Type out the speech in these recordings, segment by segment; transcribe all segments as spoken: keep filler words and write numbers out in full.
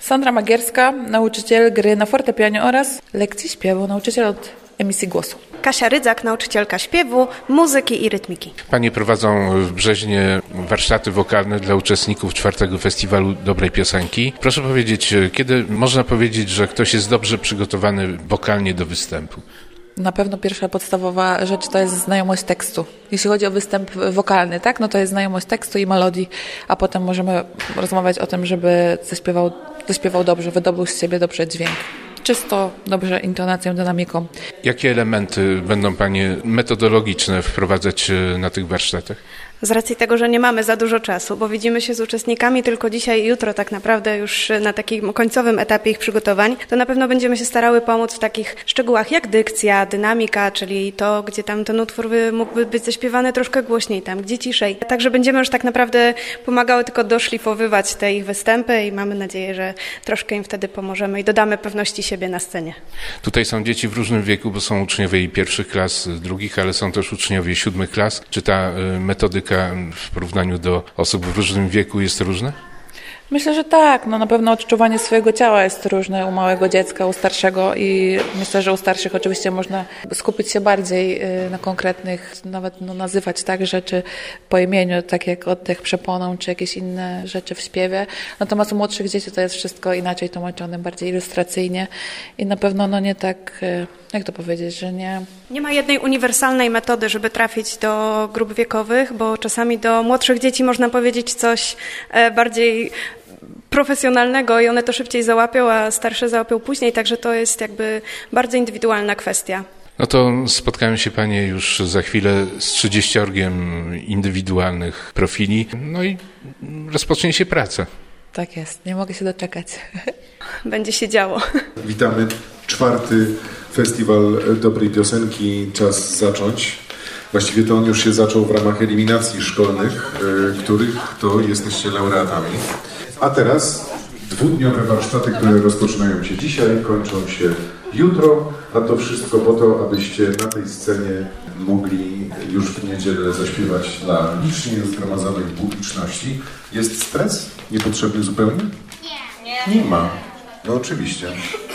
Sandra Magierska, nauczyciel gry na fortepianie oraz lekcji śpiewu, nauczyciel od emisji głosu. Kasia Rydzak, nauczycielka śpiewu, muzyki i rytmiki. Panie prowadzą w Brzeźnie warsztaty wokalne dla uczestników czwartego Festiwalu Dobrej Piosenki. Proszę powiedzieć, kiedy można powiedzieć, że ktoś jest dobrze przygotowany wokalnie do występu? Na pewno pierwsza podstawowa rzecz to jest znajomość tekstu. Jeśli chodzi o występ wokalny, tak, no to jest znajomość tekstu i melodii, a potem możemy rozmawiać o tym, żeby zaśpiewał, zaśpiewał dobrze, wydobył z siebie dobrze dźwięk. Czysto, dobrze intonacją, dynamiką. Jakie elementy będą Panie metodologiczne wprowadzać na tych warsztatach? Z racji tego, że nie mamy za dużo czasu, bo widzimy się z uczestnikami tylko dzisiaj i jutro tak naprawdę już na takim końcowym etapie ich przygotowań, to na pewno będziemy się starały pomóc w takich szczegółach jak dykcja, dynamika, czyli to, gdzie tam ten utwór mógłby być zaśpiewany troszkę głośniej, tam gdzie ciszej. Także będziemy już tak naprawdę pomagały tylko doszlifowywać te ich występy i mamy nadzieję, że troszkę im wtedy pomożemy i dodamy pewności siebie na scenie. Tutaj są dzieci w różnym wieku, bo są uczniowie i pierwszych klas, drugich, ale są też uczniowie siódmych klas. Czy ta metodyka w porównaniu do osób w różnym wieku jest różna? Myślę, że tak. No, na pewno odczuwanie swojego ciała jest różne u małego dziecka, u starszego i myślę, że u starszych oczywiście można skupić się bardziej na konkretnych, nawet no, nazywać tak rzeczy po imieniu, tak jak oddech przeponą, czy jakieś inne rzeczy w śpiewie. Natomiast u młodszych dzieci to jest wszystko inaczej tłumaczone, bardziej ilustracyjnie i na pewno no nie tak, jak to powiedzieć, że nie... Nie ma jednej uniwersalnej metody, żeby trafić do grup wiekowych, bo czasami do młodszych dzieci można powiedzieć coś bardziej profesjonalnego i one to szybciej załapią, a starsze załapią później, także to jest jakby bardzo indywidualna kwestia. No to spotkają się Panie już za chwilę z trzydzieściorgiem indywidualnych profili, no i rozpocznie się praca. Tak jest, nie mogę się doczekać. Będzie się działo. Witamy. Czwarty Festiwal Dobrej Piosenki. Czas zacząć. Właściwie to on już się zaczął w ramach eliminacji szkolnych, których to jesteście laureatami. A teraz dwudniowe warsztaty, które rozpoczynają się dzisiaj, kończą się jutro, a to wszystko po to, abyście na tej scenie mogli już w niedzielę zaśpiewać dla licznie zgromadzonej publiczności. Jest stres? Niepotrzebny zupełnie? Nie. Nie ma. No oczywiście.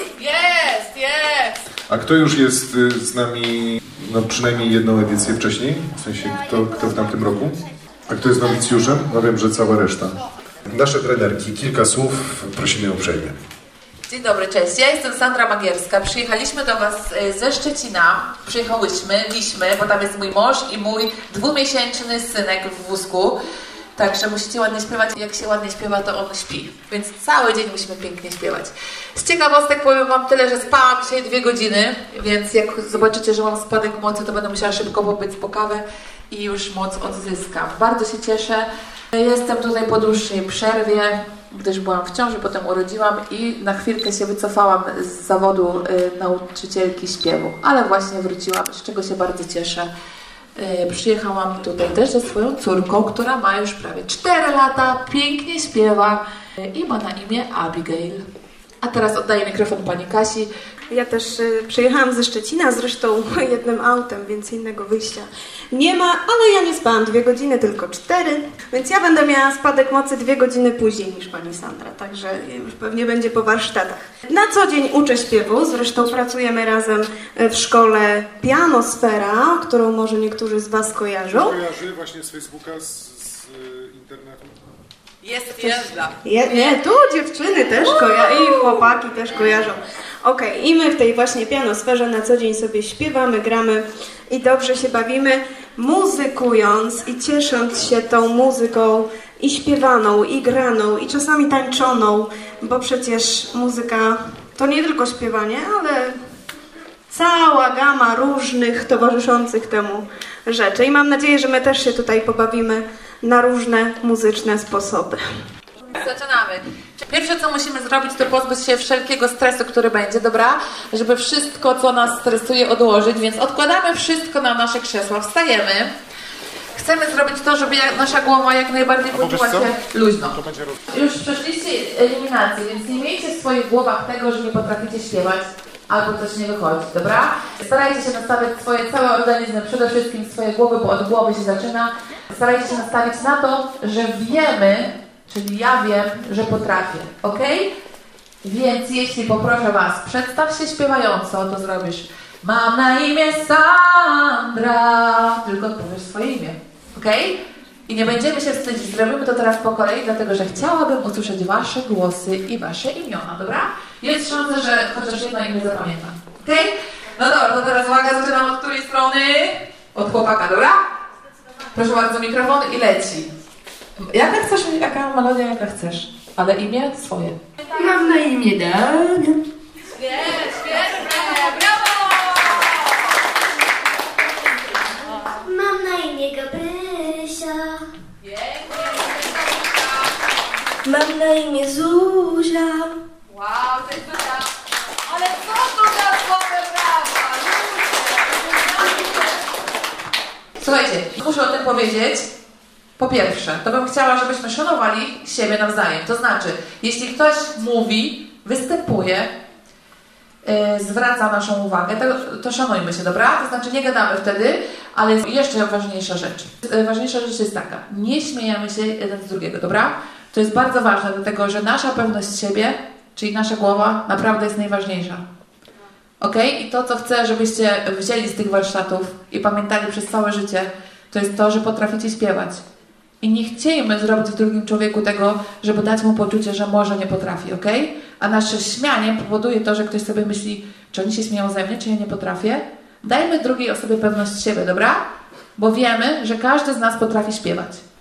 Jest, jest! A kto już jest z nami, no przynajmniej jedną edycję wcześniej? W sensie, kto, kto w tamtym roku? A kto jest nowicjuszem? No wiem, że cała reszta. Nasze trenerki, kilka słów, prosimy uprzejmie. Dzień dobry, cześć. Ja jestem Sandra Magierska. Przyjechaliśmy do Was ze Szczecina. Przyjechałyśmy, liśmy, bo tam jest mój mąż i mój dwumiesięczny synek w wózku. Także musicie ładnie śpiewać. Jak się ładnie śpiewa, to on śpi. Więc cały dzień musimy pięknie śpiewać. Z ciekawostek powiem Wam tyle, że spałam dzisiaj dwie godziny, więc jak zobaczycie, że mam spadek mocy, to będę musiała szybko pobyć po kawę i już moc odzyskam. Bardzo się cieszę. Jestem tutaj po dłuższej przerwie, gdyż byłam w ciąży, potem urodziłam i na chwilkę się wycofałam z zawodu y, nauczycielki śpiewu, ale właśnie wróciłam, z czego się bardzo cieszę. Y, przyjechałam tutaj też ze swoją córką, która ma już prawie cztery lata, pięknie śpiewa y, i ma na imię Abigail. A teraz oddaję mikrofon pani Kasi. Ja też y, przyjechałam ze Szczecina, zresztą jednym autem, więc innego wyjścia nie ma, ale ja nie spałam dwie godziny, tylko cztery, więc ja będę miała spadek mocy dwie godziny później niż pani Sandra, także już pewnie będzie po warsztatach. Na co dzień uczę śpiewu, zresztą pracujemy razem w szkole Pianosfera, którą może niektórzy z Was kojarzą. Kojarzy właśnie z Facebooka, z, z internetu. Jest jazda. Je, nie, tu dziewczyny też kojarzą i chłopaki też kojarzą. Okej, okay, i my w tej właśnie pianosferze na co dzień sobie śpiewamy, gramy i dobrze się bawimy, muzykując i ciesząc się tą muzyką i śpiewaną, i graną, i czasami tańczoną, bo przecież muzyka to nie tylko śpiewanie, ale cała gama różnych towarzyszących temu rzeczy. I mam nadzieję, że my też się tutaj pobawimy na różne muzyczne sposoby. Zaczynamy. Pierwsze, co musimy zrobić, to pozbyć się wszelkiego stresu, który będzie, dobra? Żeby wszystko, co nas stresuje, odłożyć, więc odkładamy wszystko na nasze krzesła, wstajemy. Chcemy zrobić to, żeby nasza głowa jak najbardziej poczuła się luźno. Już przeszliście eliminację, więc nie miejcie w swoich głowach tego, że nie potraficie śpiewać albo coś nie wychodzi, dobra? Starajcie się nastawiać swoje całe organizmy, przede wszystkim swoje głowy, bo od głowy się zaczyna. Starajcie się nastawić na to, że wiemy, czyli ja wiem, że potrafię, ok? Więc jeśli poproszę Was, przedstaw się śpiewająco, to zrobisz mam na imię Sandra. Tylko odpowiesz swoje imię, ok? I nie będziemy się wstydzić, zrobimy to teraz po kolei, dlatego że chciałabym usłyszeć Wasze głosy i Wasze imiona, dobra? Jest szansa, że chociaż jedno imię zapamiętam, ok? No dobra, to teraz uwaga, zaczynam od której strony? Od chłopaka, dobra? Proszę bardzo, mikrofon i leci. Jaka chcesz, jaka melodia, jaka chcesz, ale imię swoje. Mam na imię Dan. Świetnie, świetnie, brawo! Mam na imię Gabrysia. Mam na imię Zuzia. Wow, to jest Zuzia. Ale co to za słowe brawa? Słuchajcie, muszę o tym powiedzieć. Po pierwsze, to bym chciała, żebyśmy szanowali siebie nawzajem. To znaczy, jeśli ktoś mówi, występuje, yy, zwraca naszą uwagę, to, to szanujmy się, dobra? To znaczy, nie gadamy wtedy, ale jest jeszcze ważniejsza rzecz. Yy, ważniejsza rzecz jest taka, nie śmiejemy się jeden z drugiego, dobra? To jest bardzo ważne, dlatego że nasza pewność siebie, czyli nasza głowa, naprawdę jest najważniejsza. Ok? I to, co chcę, żebyście wzięli z tych warsztatów i pamiętali przez całe życie, to jest to, że potraficie śpiewać. I nie chciejmy zrobić w drugim człowieku tego, żeby dać mu poczucie, że może nie potrafi, ok? A nasze śmianie powoduje to, że ktoś sobie myśli, czy oni się śmieją ze mnie, czy ja nie potrafię. Dajmy drugiej osobie pewność siebie, dobra? Bo wiemy, że każdy z nas potrafi śpiewać.